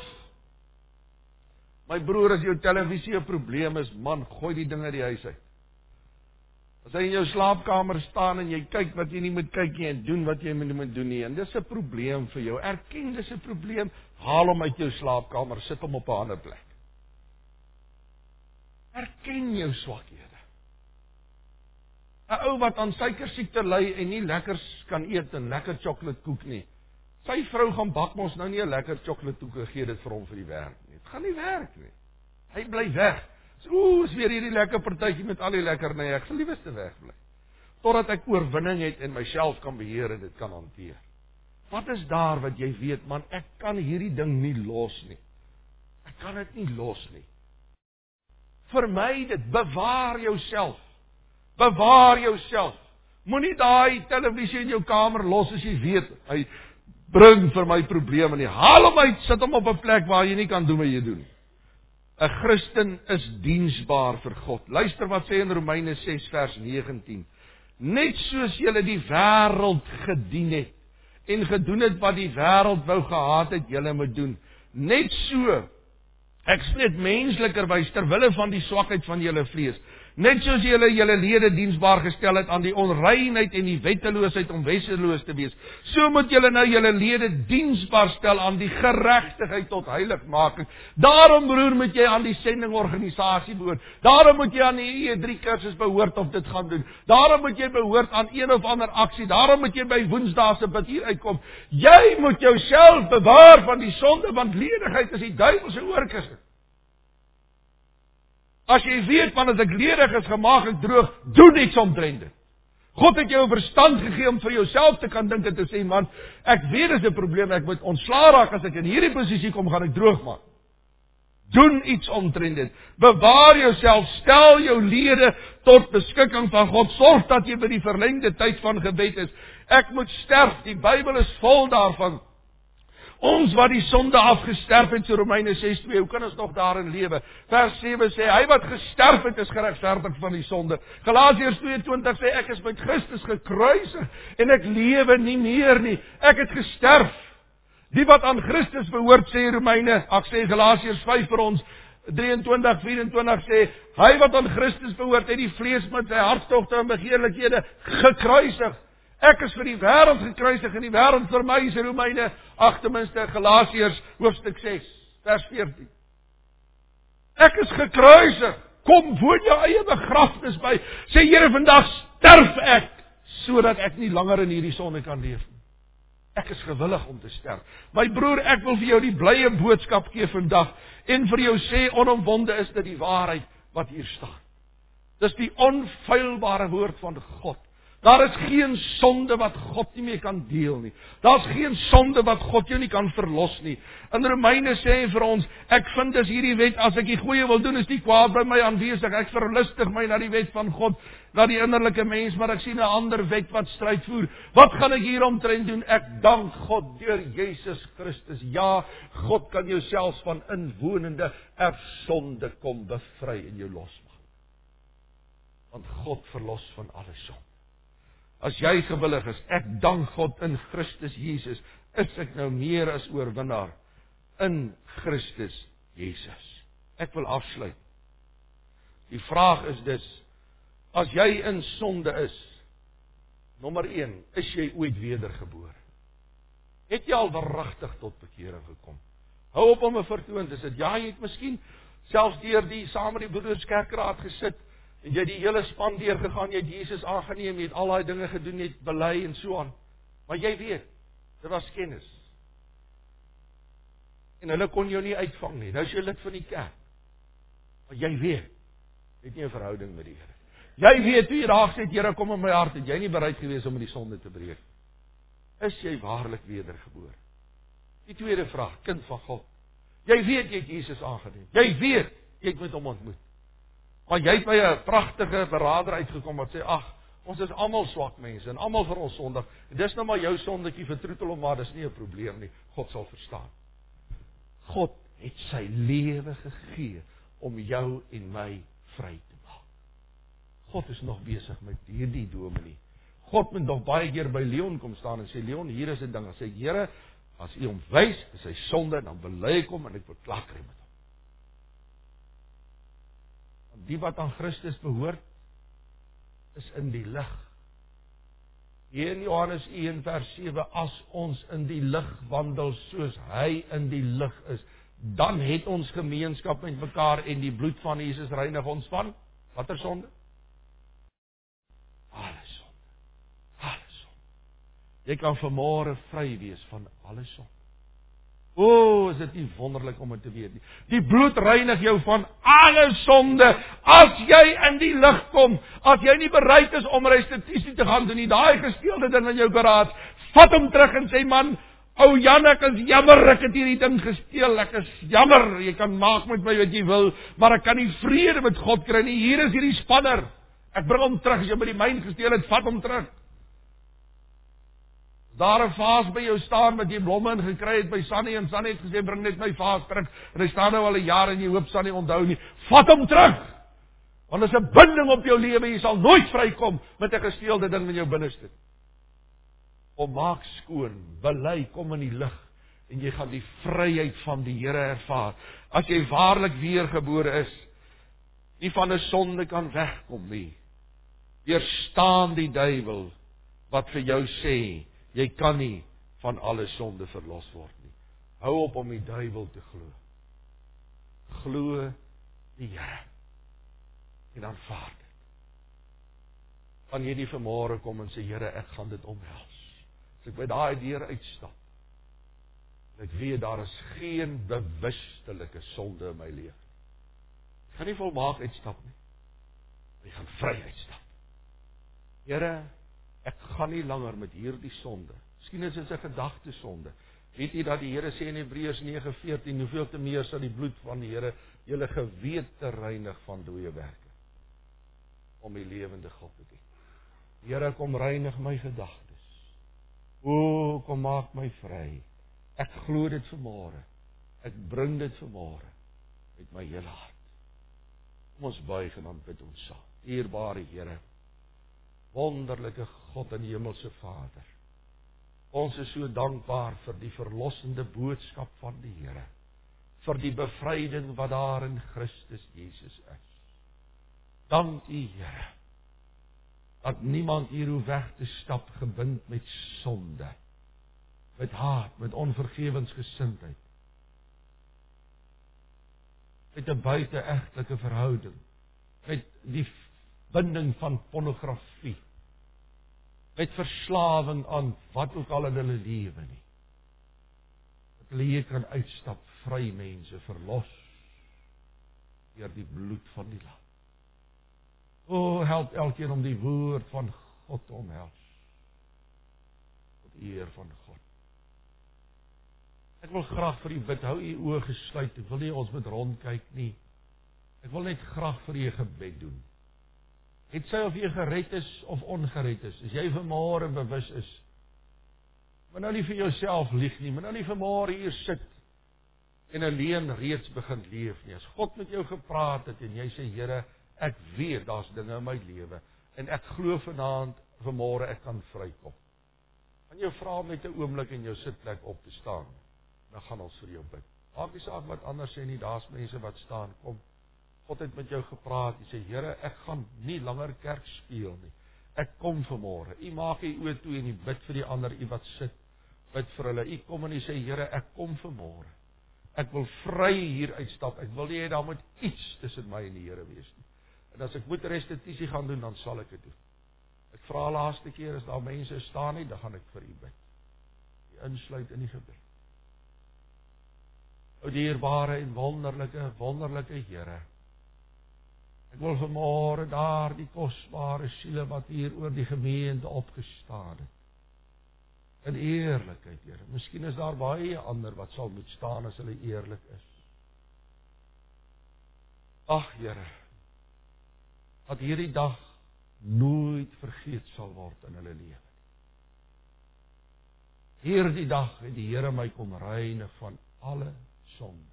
My broer, as jou televisie 'n probleem is, man, gooi die ding uit die huis uit. As hy in jou slaapkamer staan en jy kyk wat jy nie moet kyk nie en doen wat jy nie moet doen nie, en dis 'n probleem vir jou, erken dis 'n probleem, haal hom uit jou slaapkamer, sit hom op 'n ander plek. Erken jou swakhede. 'n Ou wat aan suikersiekte ly en nie lekker kan eet en lekker sjokoladekoek nie. Sy vrou gaan bak mos nou nie 'n lekker sjokoladekoek en gee dit vir hom vir die werk nie. Dit gaan nie werk nie. Hy bly weg. Ooh, is weer hierdie lekker partytjie met al die lekker nee, ek sal liewste wegbly. Totdat ek oorwinning het en myself kan beheer en dit kan hanteer. Wat is daar wat jy weet, man, ek kan hierdie ding nie los nie. Ek kan dit nie los nie. Vermy dit, bewaar jouself. Bewaar jouself. Moenie daai televisie in jou kamer los as jy weet, hy bring vir my probleme nie. Haal hom uit, sit hom op 'n plek waar jy nie kan doen wat jy doen. 'n Christen is diensbaar vir God. Luister wat sê in Romeine ses vers negentien. Net soos julle die wêreld gedien het en gedoen het wat die wêreld wou gehad het, julle moet doen. Net so, ek spreek menslikerwys ter wille van die swakheid van julle vlees. Net soos julle julle lede diensbaar gestel het aan die onreinheid en die wetteloosheid om wetteloos te wees, so moet julle nou julle lede diensbaar stel aan die geregtigheid tot heiligmaking. Daarom broer moet jy aan die sendingorganisasie behoort. Daarom moet jy aan die E drie kursus behoort of dit gaan doen. Daarom moet jy behoort aan een of ander aksie. Daarom moet jy by Woensdae se bid hier uitkom. Jy moet jouself bewaar van die sonde, want ledigheid is die duiwel se oorkusse. As jy weet, van as ek ledig is, gemaak ek droog, doen iets omtrent dit. God het jou verstand gegee om vir jouself te kan dink en te sê, man, ek weet dis 'n probleem, ek moet ontslaa raak, as ek in hierdie posisie kom, gaan ek droog maak. Doen iets omtrent dit. Bewaar jouself, stel jou lede tot beskikking van God, sorg dat jy by die verlengde tyd van gebed is. Ek moet sterf, die Bybel is vol daarvan. Ons wat die sonde afgesterf het, so Romeine ses twee, hoe kan ons nog daarin lewe? Vers sewe sê, hy wat gesterf het, is geregverdig van die sonde. Galasiërs twee twintig sê, ek is met Christus gekruisig, en ek lewe nie meer nie. Ek het gesterf. Die wat aan Christus behoort, sê Romeine, ek sê Galasiërs vyf vir ons, drieëntwintig, vyf-en-twintig sê, hy wat aan Christus behoort, het die vlees met sy hartstogte en begeerlikhede gekruisig. Ek is vir die wêreld gekruisig en die wêreld vir my, sê Romeine, ag ten minste Galasiërs hoofstuk ses, vers veertien. Ek is gekruisig. Kom woon jou eie begrafnis by. Sê Here, vandag sterf ek, sodat ek nie langer in hierdie sonde kan leef nie. Ek is gewillig om te sterf. My broer, ek wil vir jou die blye boodskap gee vandag en vir jou sê, onomwonde is dit die waarheid wat hier staan. Dis die onfeilbare woord van God. Daar is geen sonde wat God nie meer kan deel nie. Daar is geen sonde wat God jou nie kan verlos nie. In Romeine sê hy vir ons, ek vind dis hierdie wet, as ek die goeie wil doen, is die kwaad by my aanwesig. Ek verlustig my na die wet van God, na die innerlike mens, maar ek sien 'n ander wet wat stryd voer. Wat gaan ek hieromtrent doen? Ek dank God deur Jesus Christus. Ja, God kan jou selfs van inwonende erfsonde kom bevry en jou losmaak. Want God verlos van alle sonde. As jy gewillig is, ek dank God in Christus Jesus, is ek nou meer as oorwinnaar in Christus Jesus. Ek wil afsluit. Die vraag is dus, as jy in sonde is, nommer een, is jy ooit wedergebore? Het jy al waaragtig tot bekering gekom? Hou op om 'n vertoon te sit. Ja, jy het miskien selfs deur die saam met die broederskerkraad gesit, en jy het die hele span deurgegaan, jy het Jesus aangeneem, jy het al daai dinge gedoen, jy het bely en so aan. Maar jy weet, dit was kennis. En hulle kon jou nie uitvang nie. Nou is jy lid van die kerk. Maar jy weet, jy het nie 'n verhouding met die Here. Jy weet, toe jy daar gesê het, Here, kom in my hart, het jy nie bereid gewees om met die sonde te breek. Is jy waarlik wedergebore? Die tweede vraag, kind van God. Jy weet, jy het Jesus aangeneem. Jy weet, jy het met hom ontmoet. Maar jy het by 'n pragtige beraader uitgekom wat sê, ag, ons is almal swak mense en almal vir ons sondig. En dis nou maar jou sondetjie, vertroetel hom maar, dis nie 'n probleem nie. God sal verstaan. God het sy lewe gegee om jou en my vry te maak. God is nog besig met hierdie dominee. God moet nog baie keer by Leon kom staan en sê, Leon, hier is 'n ding. En sê, Here, as U hom wys, is hy sonde, dan bely ek hom en ek beklak hom met hom. Die wat aan Christus behoort, is in die lig. Hier in Johannes een vers sewe, as ons in die lig wandel soos hy in die lig is, dan het ons gemeenskap met mekaar en die bloed van Jesus reinig ons van watter sonde? Alle sonde. Alle sonde. Jy kan vanmôre vry wees van alle sonde. O, is dit nie wonderlik om dit te weet nie. Die bloed reinig jou van alle sonde. As jy in die lig kom, as jy nie bereid is om restituisie te gaan doen nie, daai gesteelde ding in jou garage, vat hom terug en sê, man, Ou Jan, ek is jammer, ek het hierdie ding gesteel, ek is jammer, jy kan maak met my wat jy wil, maar ek kan nie vrede met God kry nie, hier is hierdie spanner, ek bring hom terug, as jy by die myn gesteel het, vat hom terug. As daar 'n vaas by jou staan, wat jy blomme in gekry het by Sannie, en Sannie het gesê, bring net my vaas terug, en hy staan nou al 'n jaar, en jy hoop Sannie onthou nie, vat hom terug, want dit is 'n binding op jou lewe, jy sal nooit vrykom met 'n gesteelde ding in jou binneste. Om maak skoon, bely, kom in die lig, en jy gaan die vryheid van die Here ervaar. As jy waarlik weergebore is, nie van 'n sonde kan wegkom nie, weerstaan die duiwel, wat vir jou sê, jy kan nie van alle sonde verlos word nie. Hou op om die duiwel te glo. Glo die Here, en aanvaar dit. Kan jy nie vanmôre kom en sê, Here, ek gaan dit omhels. As ek by daai deur uitstap, en ek weet daar is geen bewustelike sonde in my lewe. Ek gaan nie volmaak uitstap nie, maar ek gaan vry uitstap. Here, ek gaan nie langer met hierdie sonde, miskien is dit 'n gedagte sonde. Weet jy dat die Here sê in Hebreërs nege veertien, hoeveel te meer sal die bloed van die Here julle gewete reinig van dooie werke, om die lewende God te dien. Here, kom reinig my gedagtes. O, kom maak my vry. Ek glo dit vanmôre. Ek bring dit vanmôre met my hele hart. Kom ons buig en dan bid ons saam. Dierbare Here, wonderlike God en hemelse Vader, ons is so dankbaar vir die verlossende boodskap van die Here, vir die bevryding wat daar in Christus Jesus is. Dank U, Here, dat niemand hier hoef weg te stap gebind met sonde, met haat, met onvergewensgesindheid, met 'n buiteegtelike verhouding, met die binding van pornografie, met verslawing aan wat ook al in hulle lewe nie. Dat hulle hier kan uitstap, vry mense, verlos deur die bloed van die lam. O, help elkeen om die woord van God te omhels, tot eer van God. Ek wil graag vir U bid, hou U oë gesluit, ek wil nie ons moet rondkyk nie, ek wil net graag vir U 'n gebed doen. Het sy of jy gered is of ongered is, as jy vanmôre bewus is, moet nou nie vir jouself lieg nie, moet nou nie vanmôre hier sit en alleen reeds begin leef nie. As God met jou gepraat het en jy sê, Here, ek weet daar's dinge in my lewe en ek glo vanaand, vanmôre ek kan vrykom. Kan jy vra om net 'n oomblik in jou sitplek op te staan? Dan gaan ons vir jou bid. Maak nie saak wat anders sê nie, daar's mense wat staan, kom. God het met jou gepraat, jy sê, Here, ek gaan nie langer kerk speel nie. Ek kom vanmôre. U maak U oë toe en U bid vir die ander, U wat sit, bid vir hulle. U kom en U sê, Here, ek kom vanmôre. Ek wil vry hier uitstap. Ek wil nie hê daar moet iets tussen my en die Here wees nie. En as ek moet restituisie gaan doen, dan sal ek dit doen. Ek vra laaste keer, as daar mense staan nie, dan gaan ek vir U bid. U insluit in die gebed. O dierbare en wonderlike, wonderlike Here, ek wil vanmôre daar die kosbare siele wat hier oor die gemeente opgestaan het, in eerlikheid, Here. Miskien is daar baie ander wat sal moet staan as hulle eerlik is. Ag, Here, dat hierdie dag nooit vergeet sal word in hulle lewe. Hierdie dag het die Here my kom reinig van alle sonde.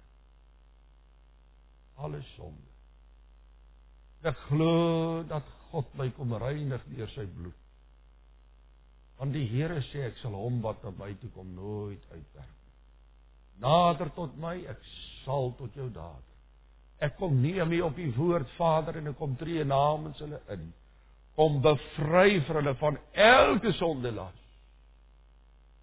Alle sonde. Ek glo dat God my kom reinig deur sy bloed. Want die Here sê, ek sal hom wat na my toe kom nooit uitwerp. Nader tot my, ek sal tot jou dader. Ek kom neem nie op die woord, Vader, en ek kom tree namens hulle in. Kom bevry vir hulle van elke sondelas.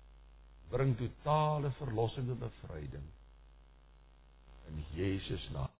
Bring totale verlossing en bevryding. In Jesus naam.